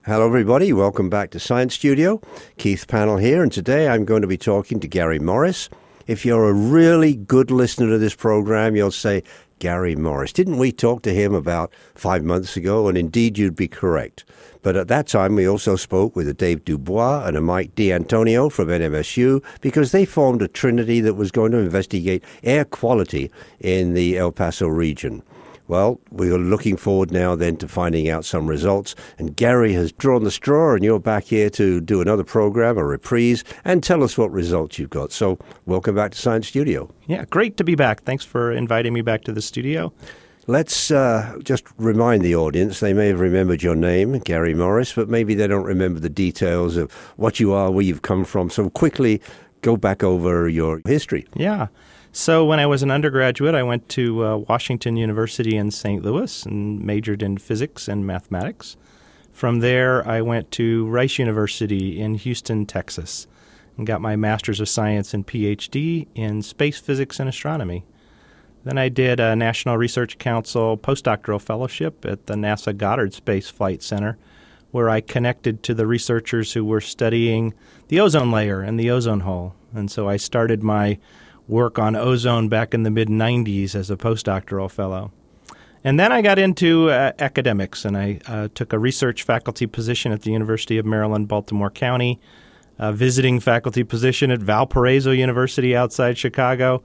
Hello, everybody. Welcome back to Science Studio. Keith Pannell here, and today I'm going to be talking to Gary Morris. If you're a really good listener to this program, you'll say, Gary Morris. Didn't we talk to him about 5 months ago? And indeed, you'd be correct. But at that time, we also spoke with a Dave Dubois and a Mike D'Antonio from NMSU because they formed a trinity that was going to investigate air quality in the El Paso region. Well, we are looking forward now then to finding out some results. And Gary has drawn the straw, and you're back here to do another program, a reprise, and tell us what results you've got. So welcome back to Science Studio. Yeah, great to be back. Thanks for inviting me back to the studio. Let's just remind the audience, they may have remembered your name, Gary Morris, but maybe they don't remember the details of what you are, where you've come from. So quickly go back over your history. Yeah. So when I was an undergraduate, I went to Washington University in St. Louis and majored in physics and mathematics. From there, I went to Rice University in Houston, Texas, and got my Master's of Science and PhD in space physics and astronomy. Then I did a National Research Council postdoctoral fellowship at the NASA Goddard Space Flight Center, where I connected to the researchers who were studying the ozone layer and the ozone hole. And so I started my work on ozone back in the mid-90s as a postdoctoral fellow. And then I got into academics, and I took a research faculty position at the University of Maryland, Baltimore County, a visiting faculty position at Valparaiso University outside Chicago,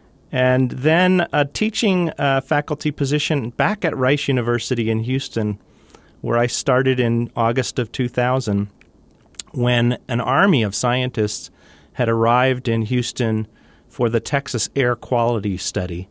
and then a teaching faculty position back at Rice University in Houston, where I started in August of 2000, when an army of scientists had arrived in Houston for the Texas Air Quality Study,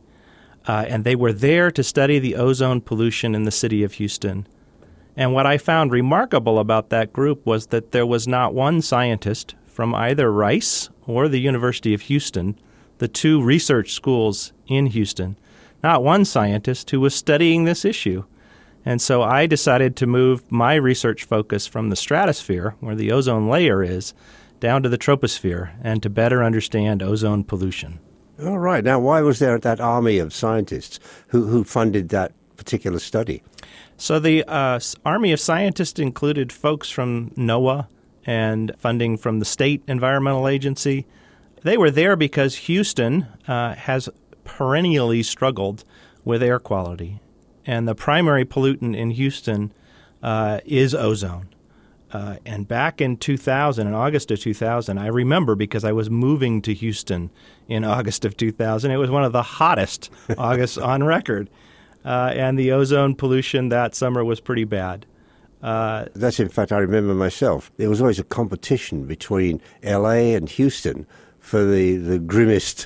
and they were there to study the ozone pollution in the city of Houston. And what I found remarkable about that group was that there was not one scientist from either Rice or the University of Houston, the two research schools in Houston, not one scientist who was studying this issue. And so I decided to move my research focus from the stratosphere, where the ozone layer is, down to the troposphere, and to better understand ozone pollution. All right. Now, why was there that army of scientists who funded that particular study? So the army of scientists included folks from NOAA and funding from the State Environmental Agency. They were there because Houston has perennially struggled with air quality, and the primary pollutant in Houston is ozone. And back in 2000, in August of 2000, I remember because I was moving to Houston in August of 2000. It was one of the hottest Augusts on record. And the ozone pollution that summer was pretty bad. That's, in fact, I remember myself. There was always a competition between L.A. and Houston for the grimmest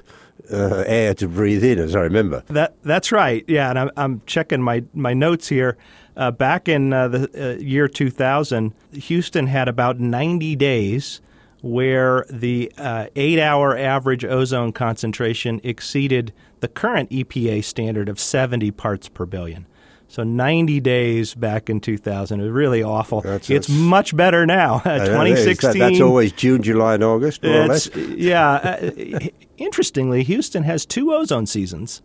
air to breathe in, as I remember. That's right, yeah. And I'm checking my notes here. Back in the year 2000, Houston had about 90 days where the 8-hour average ozone concentration exceeded the current EPA standard of 70 parts per billion. So 90 days back in 2000. It was really awful. It's much better now. 2016. That's always June, July, and August, more or less? Yeah. Interestingly, Houston has two ozone seasons.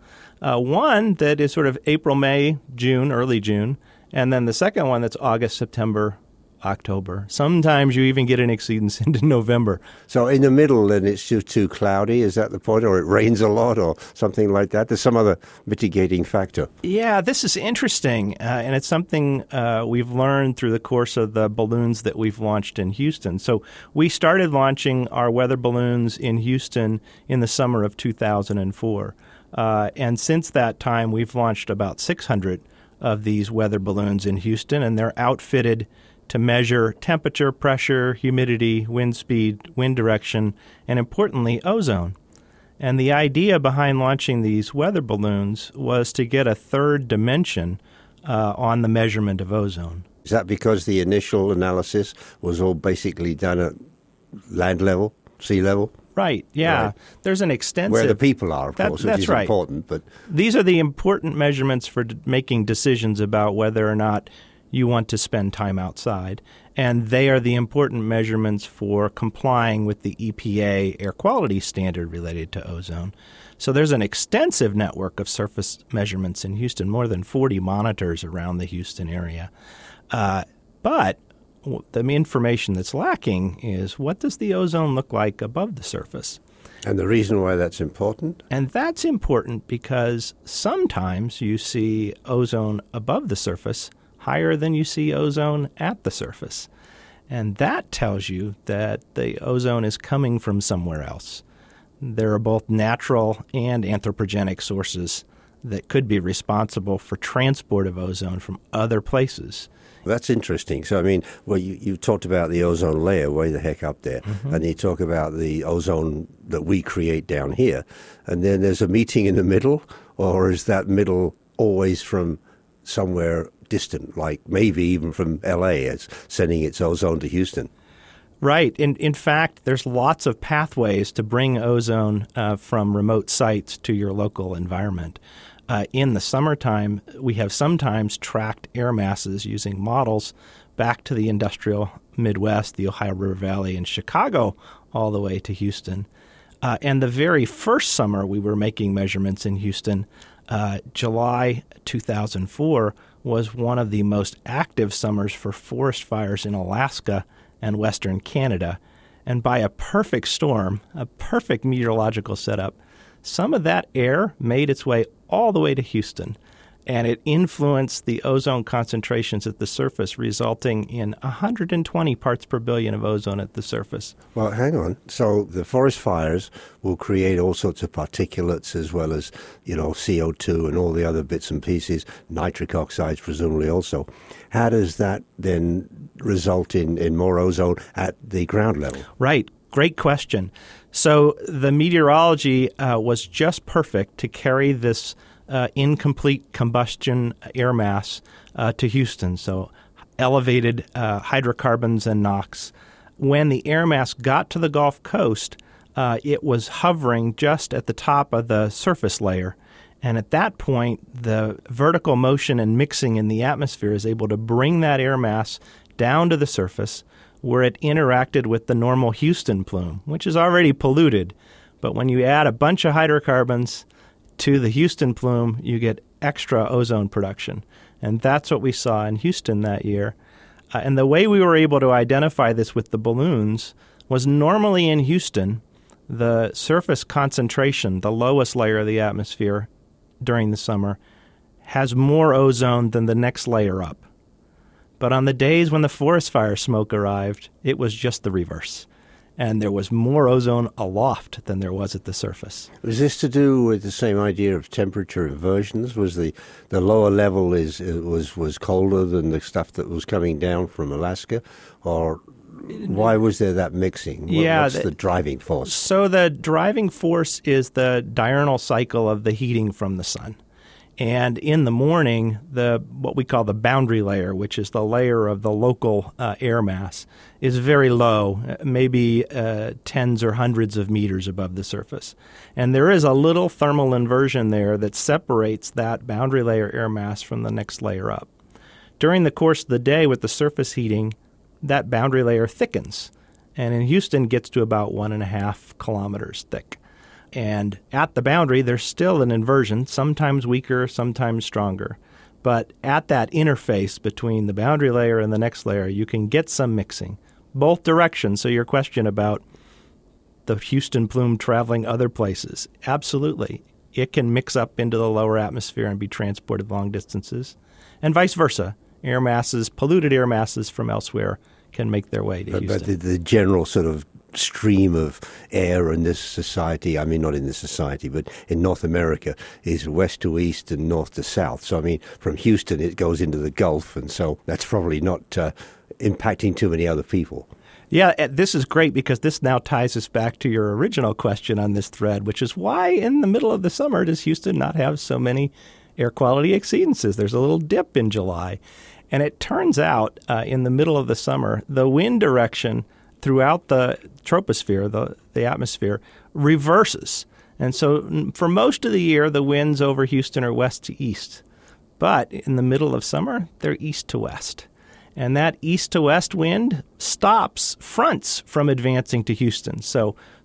One that is sort of April, May, June, early June, and then the second one that's August, September, October. Sometimes you even get an exceedance into November. So in the middle, then it's just too cloudy, is that the point? Or it rains a lot or something like that? There's some other mitigating factor. Yeah, this is interesting, and it's something we've learned through the course of the balloons that we've launched in Houston. So we started launching our weather balloons in Houston in the summer of 2004. And since that time, we've launched about 600 of these weather balloons in Houston, and they're outfitted to measure temperature, pressure, humidity, wind speed, wind direction, and importantly, ozone. And the idea behind launching these weather balloons was to get a third dimension on the measurement of ozone. Is that because the initial analysis was all basically done at land level, sea level? Right, yeah. Right. There's an extensive... Where the people are, of course, which is right. important. But these are the important measurements for making decisions about whether or not you want to spend time outside. And they are the important measurements for complying with the EPA air quality standard related to ozone. So there's an extensive network of surface measurements in Houston, more than 40 monitors around the Houston area. But the information that's lacking is, what does the ozone look like above the surface? And the reason why that's important? And that's important because sometimes you see ozone above the surface higher than you see ozone at the surface. And that tells you that the ozone is coming from somewhere else. There are both natural and anthropogenic sources that could be responsible for transport of ozone from other places. That's interesting. So, I mean, well, you talked about the ozone layer way the heck up there, and you talk about the ozone that we create down here, and then there's a meeting in the middle, or is that middle always from somewhere distant, like maybe even from L.A. as sending its ozone to Houston? Right. In fact, there's lots of pathways to bring ozone from remote sites to your local environment. In the summertime, we have sometimes tracked air masses using models back to the industrial Midwest, the Ohio River Valley, and Chicago, all the way to Houston. And the very first summer we were making measurements in Houston, July 2004, was one of the most active summers for forest fires in Alaska and Western Canada. And by a perfect storm, a perfect meteorological setup, some of that air made its way all the way to Houston, and it influenced the ozone concentrations at the surface, resulting in 120 parts per billion of ozone at the surface. Well, hang on. So the forest fires will create all sorts of particulates as well as, CO2 and all the other bits and pieces, nitric oxides presumably also. How does that then result in more ozone at the ground level? Right. Great question. So the meteorology was just perfect to carry this incomplete combustion air mass to Houston, so elevated hydrocarbons and NOx. When the air mass got to the Gulf Coast, it was hovering just at the top of the surface layer. And at that point, the vertical motion and mixing in the atmosphere is able to bring that air mass down to the surface, where it interacted with the normal Houston plume, which is already polluted. But when you add a bunch of hydrocarbons to the Houston plume, you get extra ozone production. And that's what we saw in Houston that year. And the way we were able to identify this with the balloons was normally in Houston, the surface concentration, the lowest layer of the atmosphere during the summer, has more ozone than the next layer up. But on the days when the forest fire smoke arrived, it was just the reverse. And there was more ozone aloft than there was at the surface. Was this to do with the same idea of temperature inversions? Was the lower level was colder than the stuff that was coming down from Alaska? Or why was there that mixing? What's the driving force? So the driving force is the diurnal cycle of the heating from the sun. And in the morning, what we call the boundary layer, which is the layer of the local air mass, is very low, maybe tens or hundreds of meters above the surface. And there is a little thermal inversion there that separates that boundary layer air mass from the next layer up. During the course of the day with the surface heating, that boundary layer thickens. And in Houston, gets to about 1.5 kilometers thick. And at the boundary, there's still an inversion, sometimes weaker, sometimes stronger. But at that interface between the boundary layer and the next layer, you can get some mixing, both directions. So your question about the Houston plume traveling other places, absolutely. It can mix up into the lower atmosphere and be transported long distances, and vice versa. Air masses, polluted air masses from elsewhere can make their way to Houston. But the general sort of stream of air in this society, I mean, not in this society, but in North America, is west to east and north to south. So, I mean, from Houston, it goes into the Gulf, and so that's probably not impacting too many other people. Yeah, this is great because this now ties us back to your original question on this thread, which is why in the middle of the summer does Houston not have so many air quality exceedances? There's a little dip in July. And it turns out in the middle of the summer, the wind direction throughout the troposphere, the atmosphere, reverses. And so for most of the year, the winds over Houston are west to east. But in the middle of summer, they're east to west. And that east to west wind stops fronts from advancing to Houston. So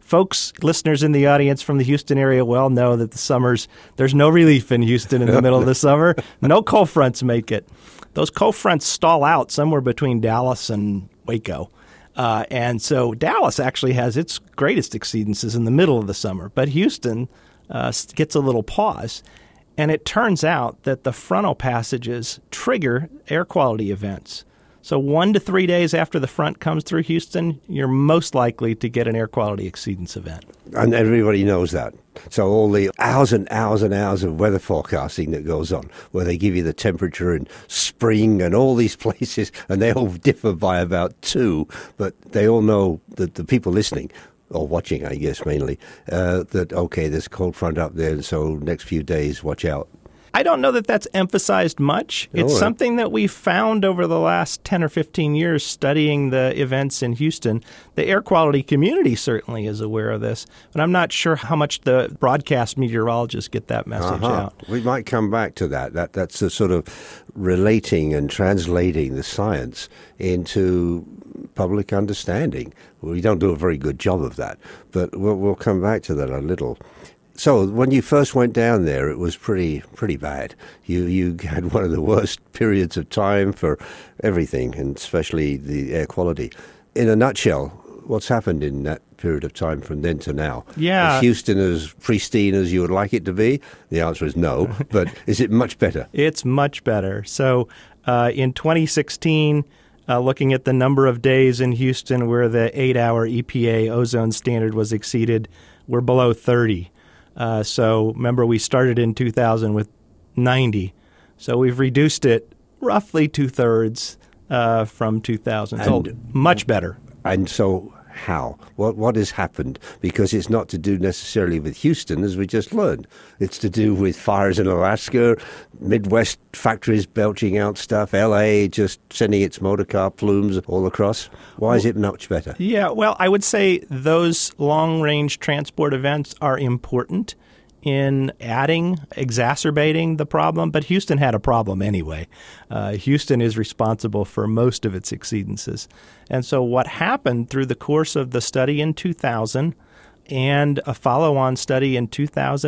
folks, listeners in the audience from the Houston area well know that there's no relief in Houston in the middle of the summer. No cold fronts make it. Those cold fronts stall out somewhere between Dallas and Waco. And so Dallas actually has its greatest exceedances in the middle of the summer. But Houston gets a little pause. And it turns out that the frontal passages trigger air quality events. So 1 to 3 days after the front comes through Houston, you're most likely to get an air quality exceedance event. And everybody knows that. So all the hours and hours and hours of weather forecasting that goes on, where they give you the temperature in spring and all these places, and they all differ by about 2, but they all know that the people listening, or watching, I guess, mainly, that, okay, there's a cold front up there, so next few days, watch out. I don't know that that's emphasized much. It's something that we found over the last 10 or 15 years studying the events in Houston. The air quality community certainly is aware of this, but I'm not sure how much the broadcast meteorologists get that message out. We might come back to that. That's the sort of relating and translating the science into public understanding. We don't do a very good job of that, but we'll come back to that a little. So when you first went down there, it was pretty bad. You had one of the worst periods of time for everything, and especially the air quality. In a nutshell, what's happened in that period of time from then to now? Yeah. Is Houston as pristine as you would like it to be? The answer is no, but is it much better? It's much better. So in 2016, looking at the number of days in Houston where the 8-hour EPA ozone standard was exceeded, we're below 30. So remember, we started in 2000 with 90. So we've reduced it roughly 2/3 from 2000. So much better. And so how? What has happened? Because it's not to do necessarily with Houston, as we just learned. It's to do with fires in Alaska, Midwest factories belching out stuff, L.A. just sending its motor car plumes all across. Why is it much better? Yeah, well, I would say those long-range transport events are important in exacerbating the problem, but Houston had a problem anyway. Houston is responsible for most of its exceedances. And so what happened through the course of the study in 2000 and a follow-on study in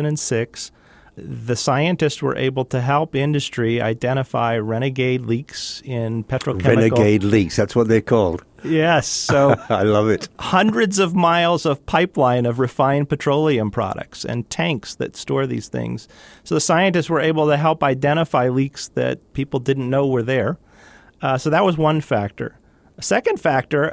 2006, the scientists were able to help industry identify renegade leaks in petrochemical... Renegade leaks, that's what they're called. Yes. So I love it. Hundreds of miles of pipeline of refined petroleum products and tanks that store these things. So the scientists were able to help identify leaks that people didn't know were there. So that was one factor. A second factor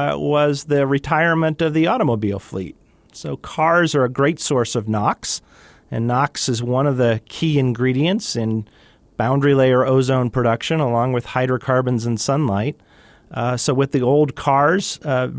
was the retirement of the automobile fleet. So cars are a great source of NOx, and NOx is one of the key ingredients in boundary layer ozone production, along with hydrocarbons and sunlight. So with the old cars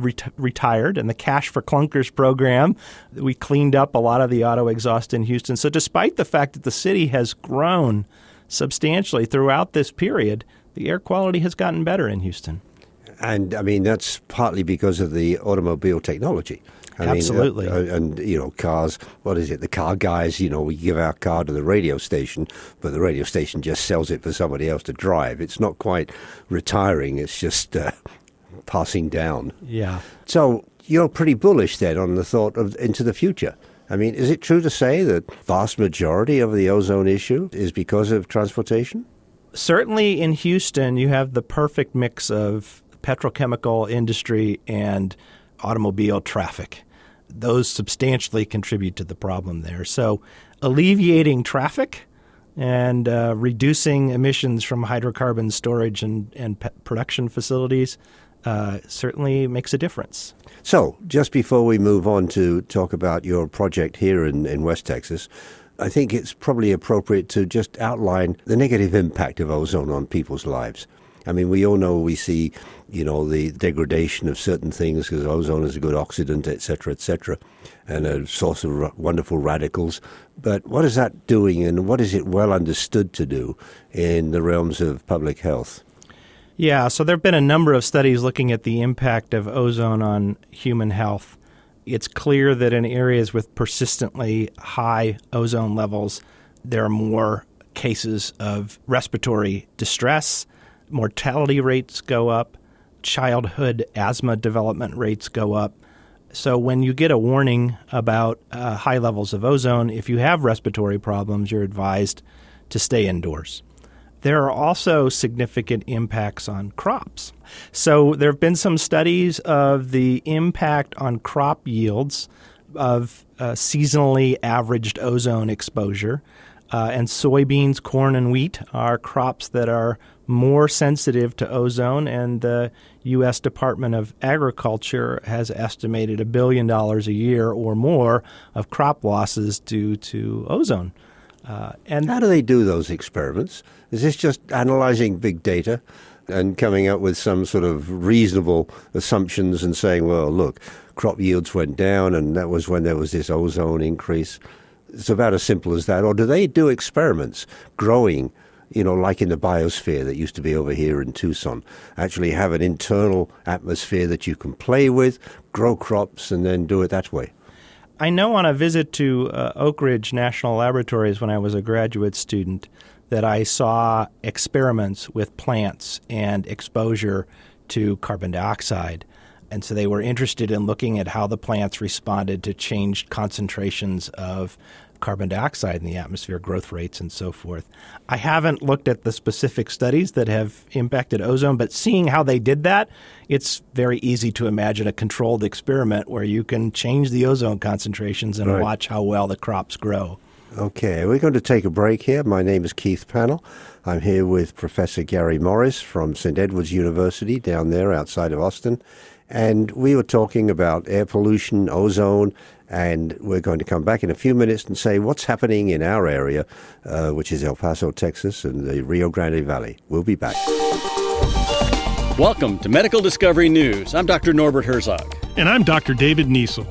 retired and the Cash for Clunkers program, we cleaned up a lot of the auto exhaust in Houston. So despite the fact that the city has grown substantially throughout this period, the air quality has gotten better in Houston. And, I mean, that's partly because of the automobile technology. Absolutely. And, you know, cars, what is it? The car guys, you know, we give our car to the radio station, but the radio station just sells it for somebody else to drive. It's not quite retiring. It's just passing down. Yeah. So you're pretty bullish then on the thought of into the future. I mean, is it true to say that vast majority of the ozone issue is because of transportation? Certainly in Houston, you have the perfect mix of petrochemical industry and automobile traffic. Those substantially contribute to the problem there. So alleviating traffic and reducing emissions from hydrocarbon storage and production facilities certainly makes a difference. So just before we move on to talk about your project here in West Texas, I think it's probably appropriate to just outline the negative impact of ozone on people's lives. I mean, we all know, we see, you know, the degradation of certain things because ozone is a good oxidant, et cetera, and a source of wonderful radicals. But what is that doing, and what is it well understood to do in the realms of public health? Yeah, so there have been a number of studies looking at the impact of ozone on human health. It's clear that in areas with persistently high ozone levels, there are more cases of respiratory distress, mortality rates go up, childhood asthma development rates go up. So when you get a warning about high levels of ozone, if you have respiratory problems, you're advised to stay indoors. There are also significant impacts on crops. So there have been some studies of the impact on crop yields of seasonally averaged ozone exposure. And soybeans, corn, and wheat are crops that are more sensitive to ozone, and the U.S. Department of Agriculture has estimated $1 billion a year or more of crop losses due to ozone. And how do they do those experiments? Is this just analyzing big data and coming up with some sort of reasonable assumptions and saying, well, look, crop yields went down and that was when there was this ozone increase? It's about as simple as that. Or do they do experiments growing, like in the biosphere that used to be over here in Tucson, actually have an internal atmosphere that you can play with, grow crops, and then do it that way? I know on a visit to Oak Ridge National Laboratories when I was a graduate student that I saw experiments with plants and exposure to carbon dioxide. And so they were interested in looking at how the plants responded to changed concentrations of carbon dioxide in the atmosphere, growth rates, and so forth. I haven't looked at the specific studies that have impacted ozone, but seeing how they did that, it's very easy to imagine a controlled experiment where you can change the ozone concentrations and watch how well the crops grow. Okay, we're going to take a break here. My name is Keith Pannell. I'm here with Professor Gary Morris from St. Edward's University down there outside of Austin. And we were talking about air pollution, ozone, and we're going to come back in a few minutes and say what's happening in our area, which is El Paso, Texas, and the Rio Grande Valley. We'll be back. Welcome to Medical Discovery News. I'm Dr. Norbert Herzog. And I'm Dr. David Niesel.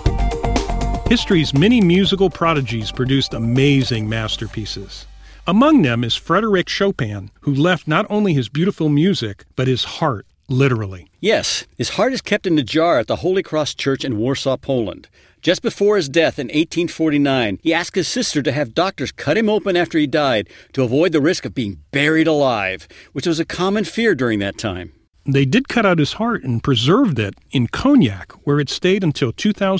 History's many musical prodigies produced amazing masterpieces. Among them is Frédéric Chopin, who left not only his beautiful music, but his heart, literally. Yes, his heart is kept in a jar at the Holy Cross Church in Warsaw, Poland. Just before his death in 1849, he asked his sister to have doctors cut him open after he died to avoid the risk of being buried alive, which was a common fear during that time. They did cut out his heart and preserved it in Cognac, where it stayed until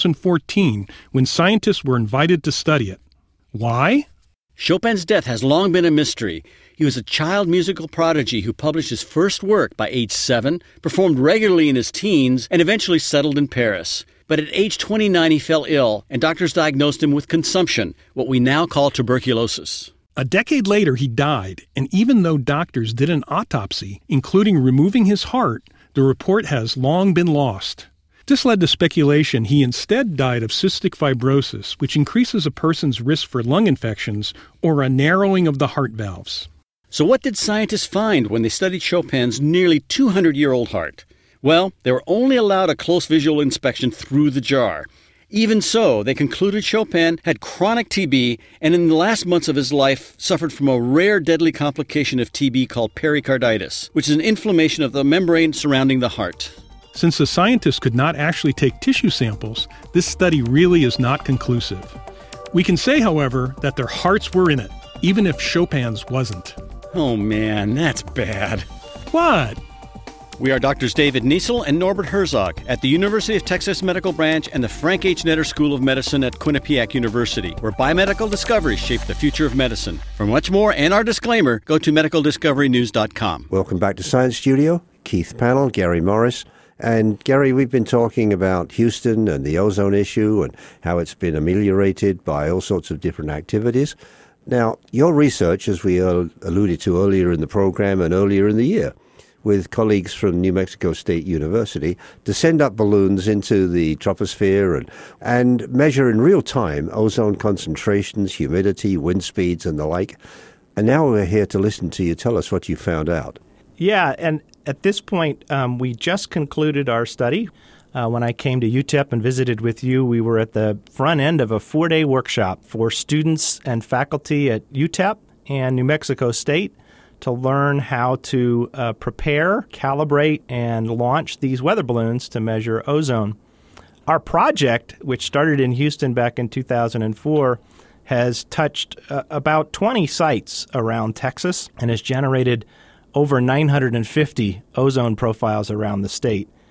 2014, when scientists were invited to study it. Why? Chopin's death has long been a mystery. He was a child musical prodigy who published his first work by age 7, performed regularly in his teens, and eventually settled in Paris. But at age 29, he fell ill, and doctors diagnosed him with consumption, what we now call tuberculosis. A decade later, he died, and even though doctors did an autopsy, including removing his heart, the report has long been lost. This led to speculation he instead died of cystic fibrosis, which increases a person's risk for lung infections or a narrowing of the heart valves. So what did scientists find when they studied Chopin's nearly 200-year-old heart? Well, they were only allowed a close visual inspection through the jar. Even so, they concluded Chopin had chronic TB and in the last months of his life suffered from a rare deadly complication of TB called pericarditis, which is an inflammation of the membrane surrounding the heart. Since the scientists could not actually take tissue samples, this study really is not conclusive. We can say, however, that their hearts were in it, even if Chopin's wasn't. Oh man, that's bad. What? We are Drs. David Niesel and Norbert Herzog at the University of Texas Medical Branch and the Frank H. Netter School of Medicine at Quinnipiac University, where biomedical discoveries shape the future of medicine. For much more and our disclaimer, go to medicaldiscoverynews.com. Welcome back to Science Studio. Keith Pannell, Gary Morris. And Gary, we've been talking about Houston and the ozone issue and how it's been ameliorated by all sorts of different activities. Now, your research, as we alluded to earlier in the program and earlier in the year, with colleagues from New Mexico State University, to send up balloons into the troposphere and measure in real time ozone concentrations, humidity, wind speeds, and the like. And now we're here to listen to you tell us what you found out. Yeah, and at this point, we just concluded our study. When I came to UTEP and visited with you, we were at the front end of a 4-day workshop for students and faculty at UTEP and New Mexico State to learn how to prepare, calibrate, and launch these weather balloons to measure ozone. Our project, which started in Houston back in 2004, has touched about 20 sites around Texas and has generated over 950 ozone profiles around the state.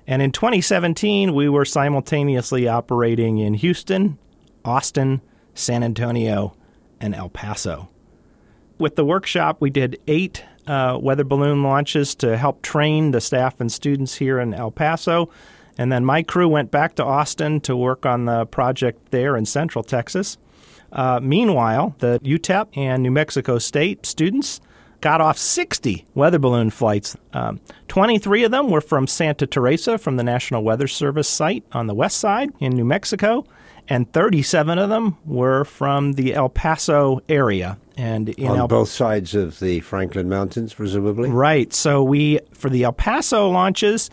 And in 2017, we were simultaneously operating in Houston, Austin, San Antonio, and El Paso. With the workshop, we did 8 weather balloon launches to help train the staff and students here in El Paso. And then my crew went back to Austin to work on the project there in Central Texas. Meanwhile, the UTEP and New Mexico State students got off 60 weather balloon flights. 23 of them were from Santa Teresa from the National Weather Service site on the west side in New Mexico, and 37 of them were from the El Paso area. And on both sides of the Franklin Mountains, presumably? Right. So for the El Paso launches,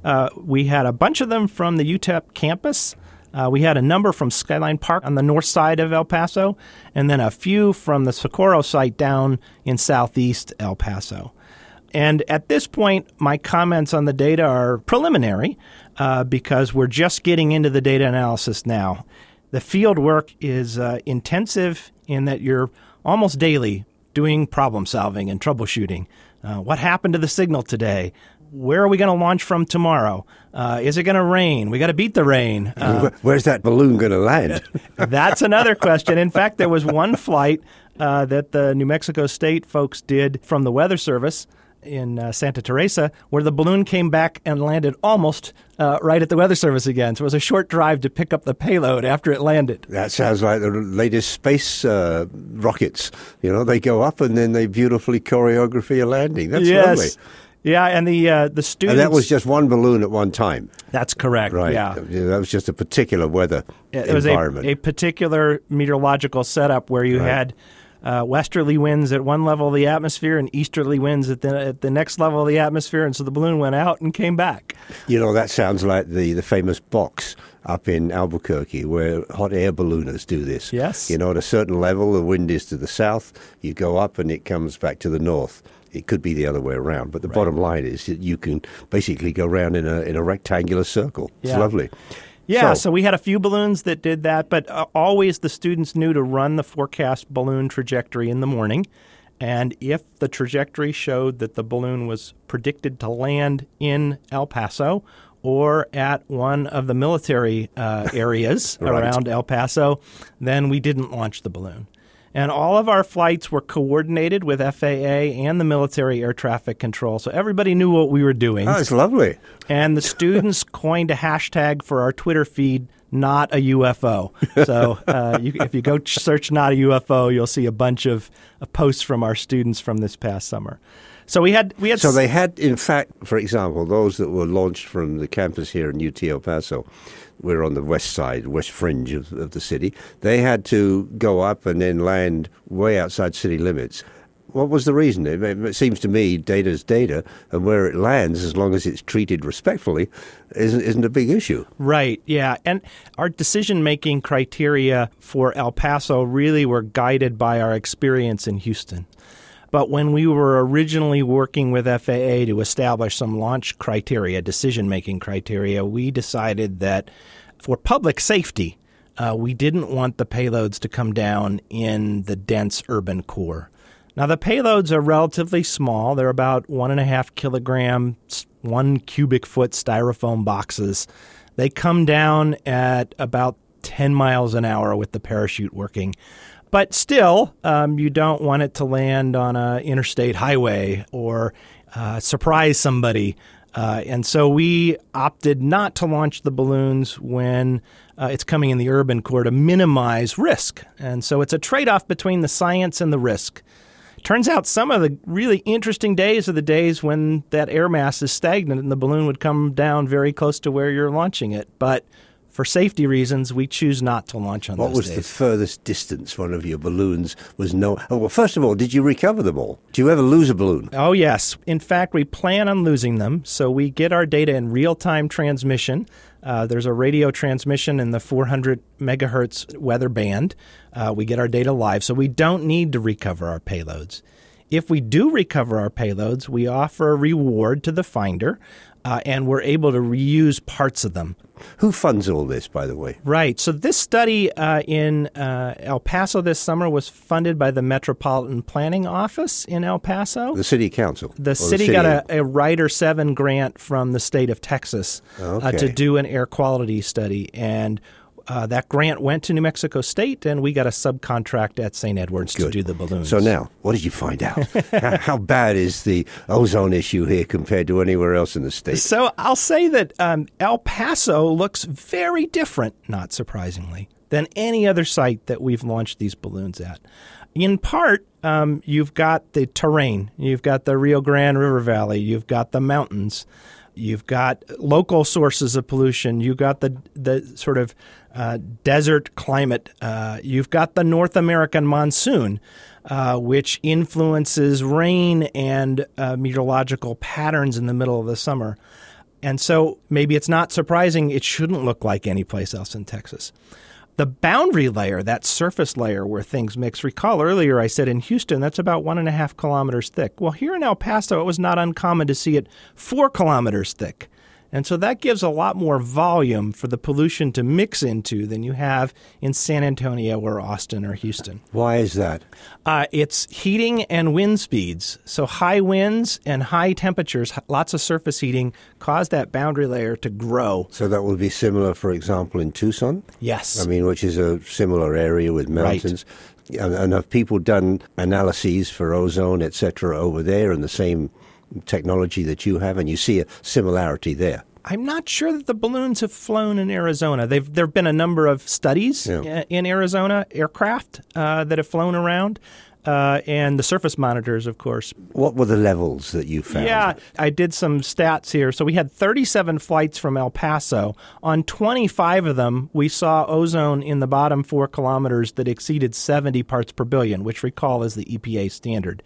we had a bunch of them from the UTEP campus. We had a number from Skyline Park on the north side of El Paso, and then a few from the Socorro site down in southeast El Paso. And at this point, my comments on the data are preliminary because we're just getting into the data analysis now. The field work is intensive in that you're almost daily doing problem solving and troubleshooting. What happened to the signal today? Where are we going to launch from tomorrow? Is it going to rain? We got to beat the rain. Where's that balloon going to land? That's another question. In fact, there was one flight that the New Mexico State folks did from the Weather Service in Santa Teresa, where the balloon came back and landed almost right at the Weather Service again. So it was a short drive to pick up the payload after it landed. That sounds like the latest space rockets. You know, they go up and then they beautifully choreograph a landing. That's lovely. Yeah, and the students... And that was just one balloon at one time. That's correct, right. Yeah. That was just a particular weather environment. It was a particular meteorological setup where you had westerly winds at one level of the atmosphere and easterly winds at the next level of the atmosphere, and so the balloon went out and came back. You know, that sounds like the famous box up in Albuquerque where hot air ballooners do this. Yes. You know, at a certain level, the wind is to the south, you go up and it comes back to the north. It could be the other way around, but the bottom line is that you can basically go around in a rectangular circle. It's lovely. Yeah, so we had a few balloons that did that, but always the students knew to run the forecast balloon trajectory in the morning. And if the trajectory showed that the balloon was predicted to land in El Paso or at one of the military areas around El Paso, then we didn't launch the balloon. And all of our flights were coordinated with FAA and the military air traffic control, so everybody knew what we were doing. Oh, it's lovely. And the students coined a hashtag for our Twitter feed, Not a UFO. So if you go search Not a UFO, you'll see a bunch of posts from our students from this past summer. So we had. So they had, in fact, for example, those that were launched from the campus here in UT El Paso. We're on the west side, west fringe of the city. They had to go up and then land way outside city limits. What was the reason? It seems to me data's data, and where it lands, as long as it's treated respectfully, isn't a big issue. Right, yeah. And our decision-making criteria for El Paso really were guided by our experience in Houston. But when we were originally working with FAA to establish some launch criteria, decision-making criteria, we decided that for public safety, we didn't want the payloads to come down in the dense urban core. Now, the payloads are relatively small. They're about 1.5 kilograms, 1 cubic foot styrofoam boxes. They come down at about 10 miles an hour with the parachute working. But still, you don't want it to land on an interstate highway or surprise somebody. And so we opted not to launch the balloons when it's coming in the urban core to minimize risk. And so it's a trade-off between the science and the risk. Turns out some of the really interesting days are the days when that air mass is stagnant and the balloon would come down very close to where you're launching it. But for safety reasons, we choose not to launch on those days. What was the furthest distance one of your balloons was known? Oh, well, first of all, did you recover them all? Do you ever lose a balloon? Oh, yes. In fact, we plan on losing them. So we get our data in real-time transmission. There's a radio transmission in the 400 megahertz weather band. We get our data live, so we don't need to recover our payloads. If we do recover our payloads, we offer a reward to the finder and we're able to reuse parts of them. Who funds all this, by the way? Right. So this study in El Paso this summer was funded by the Metropolitan Planning Office in El Paso. The city council? The city got a Rider 7 grant from the state of Texas to do an air quality study. And that grant went to New Mexico State, and we got a subcontract at St. Edwards to do the balloons. So now, what did you find out? How bad is the ozone issue here compared to anywhere else in the state? So I'll say that El Paso looks very different, not surprisingly, than any other site that we've launched these balloons at. In part, you've got the terrain. You've got the Rio Grande River Valley. You've got the mountains. You've got local sources of pollution. You've got the sort of desert climate. You've got the North American monsoon, which influences rain and meteorological patterns in the middle of the summer. And so maybe it's not surprising it shouldn't look like any place else in Texas. The boundary layer, that surface layer where things mix, recall earlier I said in Houston, that's about 1.5 kilometers thick. Well, here in El Paso, it was not uncommon to see it 4 kilometers thick. And so that gives a lot more volume for the pollution to mix into than you have in San Antonio or Austin or Houston. Why is that? It's heating and wind speeds. So high winds and high temperatures, lots of surface heating, cause that boundary layer to grow. So that would be similar, for example, in Tucson? Yes. I mean, which is a similar area with mountains. Right. And have people done analyses for ozone, et cetera, over there in the same technology that you have, and you see a similarity there? I'm not sure that the balloons have flown in Arizona. There have been a number of studies in Arizona, aircraft that have flown around, and the surface monitors, of course. What were the levels that you found? Yeah, I did some stats here. So we had 37 flights from El Paso. On 25 of them, we saw ozone in the bottom 4 kilometers that exceeded 70 parts per billion, which recall is the EPA standard.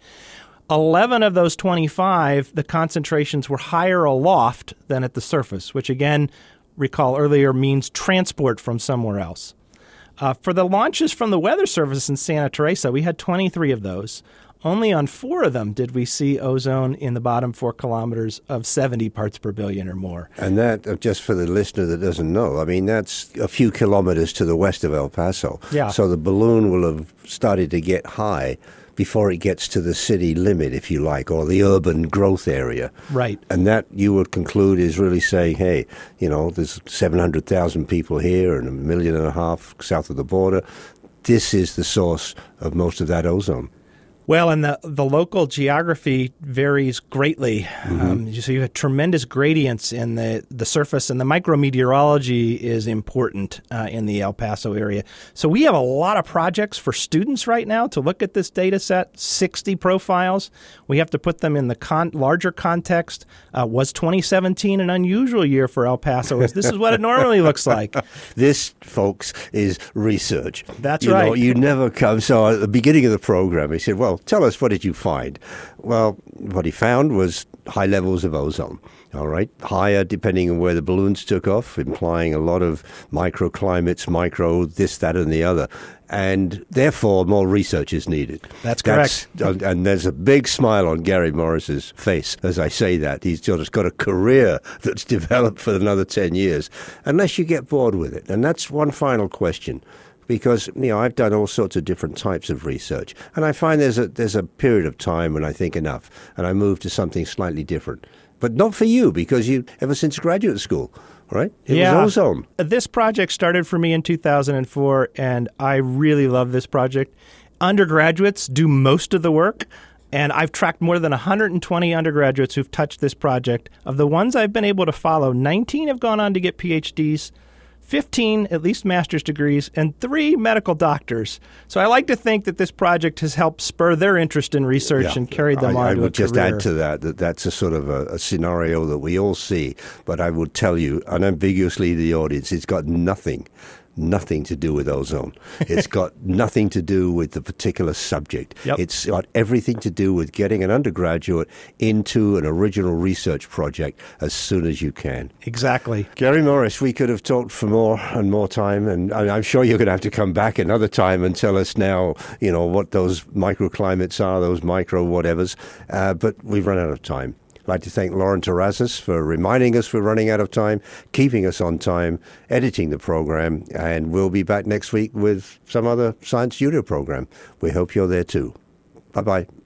11 of those 25, the concentrations were higher aloft than at the surface, which again, recall earlier, means transport from somewhere else. For the launches from the Weather Service in Santa Teresa, we had 23 of those. Only on 4 of them did we see ozone in the bottom 4 kilometers of 70 parts per billion or more. And that, just for the listener that doesn't know, I mean, that's a few kilometers to the west of El Paso. Yeah. So the balloon will have started to get high before it gets to the city limit, if you like, or the urban growth area. Right. And that, you would conclude, is really saying, hey, you know, there's 700,000 people here and 1.5 million south of the border. This is the source of most of that ozone. Well, and the local geography varies greatly. So you have tremendous gradients in the surface, and the micrometeorology is important in the El Paso area. So we have a lot of projects for students right now to look at this data set, 60 profiles. We have to put them in the larger context. Was 2017 an unusual year for El Paso? This is what it normally looks like. This, folks, is research. That's right. You know, you never come. So at the beginning of the program, he said, well, tell us, what did you find? Well, what he found was high levels of ozone, all right? Higher depending on where the balloons took off, implying a lot of microclimates, micro this, that, and the other. And therefore, more research is needed. That's correct. And there's a big smile on Gary Morris's face as I say that. He's just got a career that's developed for another 10 years, unless you get bored with it. And that's one final question. Because, you know, I've done all sorts of different types of research, and I find there's a period of time when I think enough, and I move to something slightly different. But not for you, because you, ever since graduate school, right? It was ozone. This project started for me in 2004, and I really love this project. Undergraduates do most of the work, and I've tracked more than 120 undergraduates who've touched this project. Of the ones I've been able to follow, 19 have gone on to get PhDs, 15 at least master's degrees, and 3 medical doctors. So I like to think that this project has helped spur their interest in research and carried them on to a career. I would just add to that's a sort of a scenario that we all see. But I would tell you unambiguously to the audience, it's got nothing to do with ozone. It's got nothing to do with the particular subject. Yep. It's got everything to do with getting an undergraduate into an original research project as soon as you can. Exactly. Gary Morris, we could have talked for more and more time, and I'm sure you're going to have to come back another time and tell us now, you know, what those microclimates are, those micro whatevers, but we've run out of time. like to thank Lauren Terrazas for reminding us we're running out of time, keeping us on time, editing the program, and we'll be back next week with some other Science Studio program. We hope you're there too. Bye-bye.